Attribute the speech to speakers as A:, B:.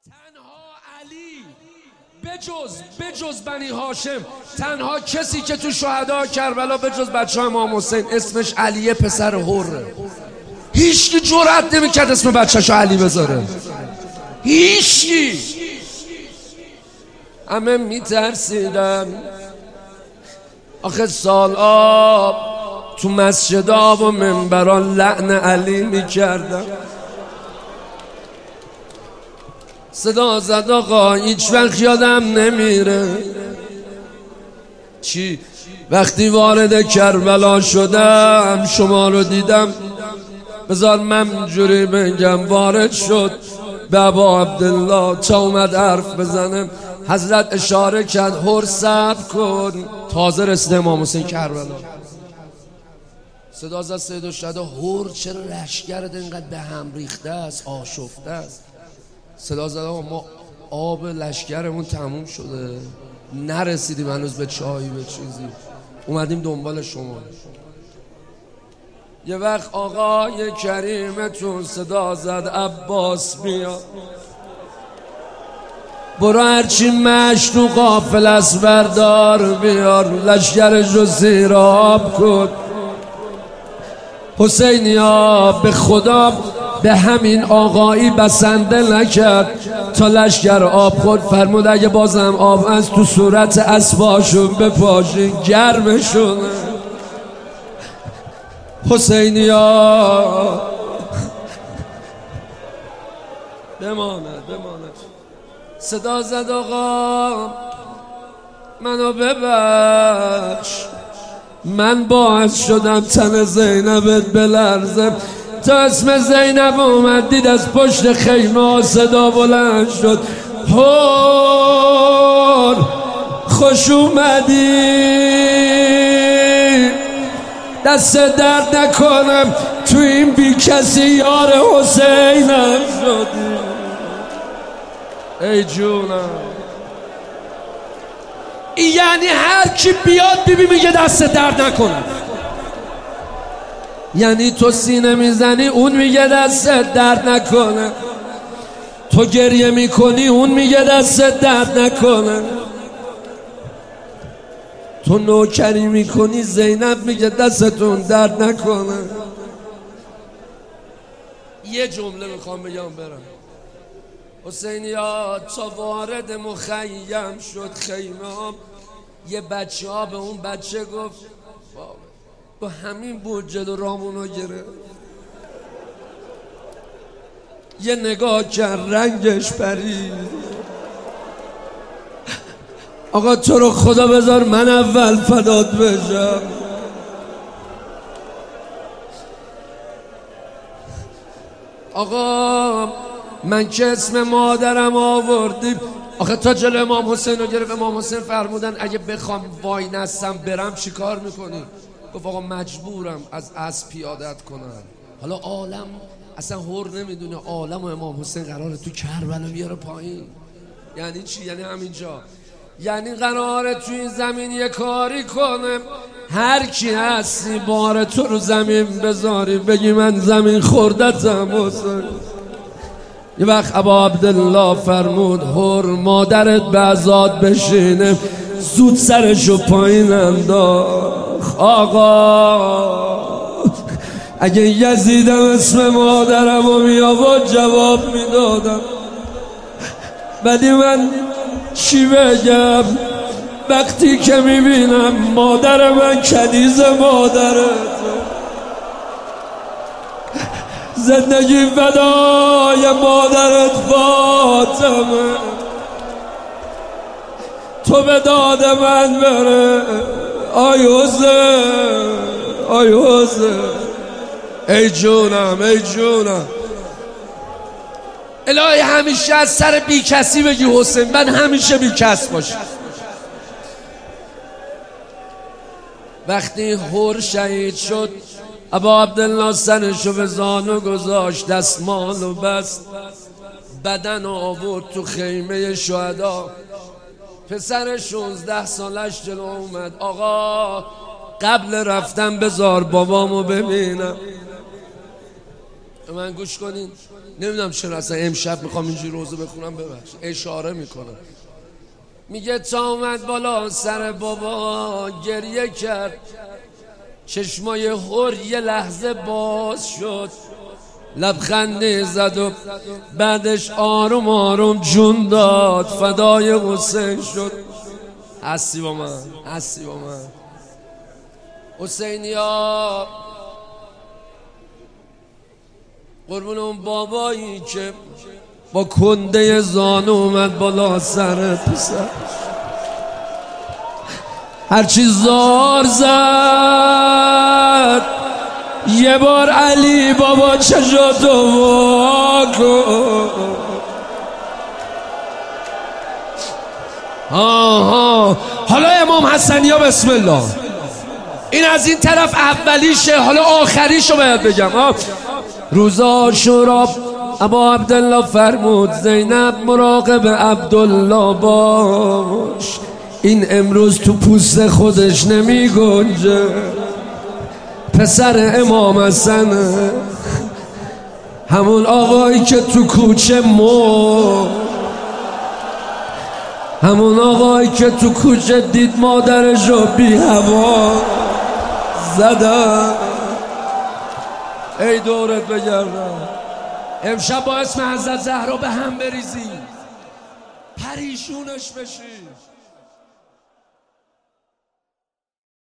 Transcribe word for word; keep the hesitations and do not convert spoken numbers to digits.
A: تنها علی بجز بجز بنی هاشم، تنها کسی که تو شهدا کربلا بجز بچه های امام حسین اسمش علیه پسر حره. هیچکی جرأت نمیکرد اسم بچه‌شو علی بذاره، هیچکی. همه میترسیدن. آخه سال آب تو مسجدا و منبران لعن علی میکردن. صدا زد آقا هیچ وقت یادم نمیره چی وقتی وارد کربلا شدم شما رو دیدم. بذار من جوری بگم وارد شد به ابا عبدالله تا اومد حرف بزنم. حضرت اشاره کرد هر صبر کن. تازه رسیده امام حسین کربلا. صدا زد سید الشهدا هر چرا لشکرت اینقدر به هم ریخته است آشفته است. صدا زد ما آب لشکرمون تموم شده نرسیدیم هنوز به چایی به چیزی، اومدیم دنبال شما. یه وقت آقای کریمتون صدا زد عباس بیا برو هرچی مشت تو قافل است بردار بیار لشکرشو زیر آب کن. حسینیا به خدا به همین آقایی بسنده نکرد تا لشکر آب خورد. فرمود اگه بازم آب از تو صورت اسباشون بپاشین گرمشون. حسینیا بماند بماند. صدا زد آقا منو ببخش، من باعث شدم تن زینبت بلرزه. تا اسم زینب اومد دید از پشت خیمه صدا بلند شد هور خوش اومدی دست درد نکنم تو این بی کسی یار حسینم شدی. ای جونم یعنی هر کی بیاد بیبی میگه دست درد نکنم، یعنی تو سینه میزنی اون میگه دست درد نکنه، تو گریه میکنی اون میگه دست درد نکنه، تو نوکری میکنی زینب میگه دستتون درد نکنه. یه جمله میخوام بگم برم. حسینیا تا وارد مخیم شد خیمه یه بچه ها به اون بچه گفت با همین بود جلو رامونو گرفت. یه نگاه کرد رنگش پرید. آقا تو رو خدا بذار من اول فدات بشم. آقا من که اسم مادرم آوردیم. آخه تا جلو امام حسین رو گرفت. امام حسین فرمودن اگه بخوام وای نستم برم چی کار میکنی؟ گفت آقا مجبورم از اسب پیادت کنم. حالا عالم اصلا هر نمیدونه عالم و امام حسین قراره تو کربلا بیاره پایین. یعنی چی؟ یعنی همینجا، یعنی قراره تو این زمین یه کاری کنه هر کی هستی بار تو رو زمین بذاری بگی من زمین خوردتم حسین. یه وقت ابا عبدالله فرمود هر مادرت به عزاد بشینه زود سرشو پایین انداخت. آقا اگه یزیدم اسم مادرم رو میآورد جواب میدادم، ولی من چی بگم وقتی که میبینم مادر من کنیز مادرت. زندگی فدای مادرت فاطمه، تو به داد من بره. آی حسین آی حسین ای جونم ای جونم. الهی همیشه از سر بی کسی بگی حسین، من همیشه بی کس باشم. وقتی هر شهید شد ابا عبدالله سرشو به زانو گذاشت دستمال و بست بدن رو آورد تو خیمه شهدا. پسر شونزده سالش جلو اومد. آقا قبل رفتن بذار بابامو ببینم. من گوش کنین. نمیدونم چرا اصلا امشب میخوام اینجوری روزه بخونم، ببخش اشاره میکنم. میگه تا اومد بالا سر بابا گریه کرد، چشمای هر یه لحظه باز شد، لبخندی زد و بعدش آروم آروم جون داد، فدای حسین شد. هستی با من، هستی با من حسینیا، قربون اون بابایی که با کنده زانو اومد بالا سر پسر، هرچی زار زد یه بار علی بابا چشاتو واکن. آها حالا امام حسنیا بسم الله، این از این طرف اولیشه، حالا آخریشو باید بگم. روز عاشورا ابا عبدالله فرمود زینب مراقب عبدالله باش، این امروز تو پوست خودش نمی گنجه، پسر امام حسنه، همون آقایی که تو کوچه مرد، همون آقایی که تو کوچه دید مادرشو بی هوا زدن. ای دورت بگردم، امشب با اسم حضرت زهرا به هم بریزی، پریشونش بشی.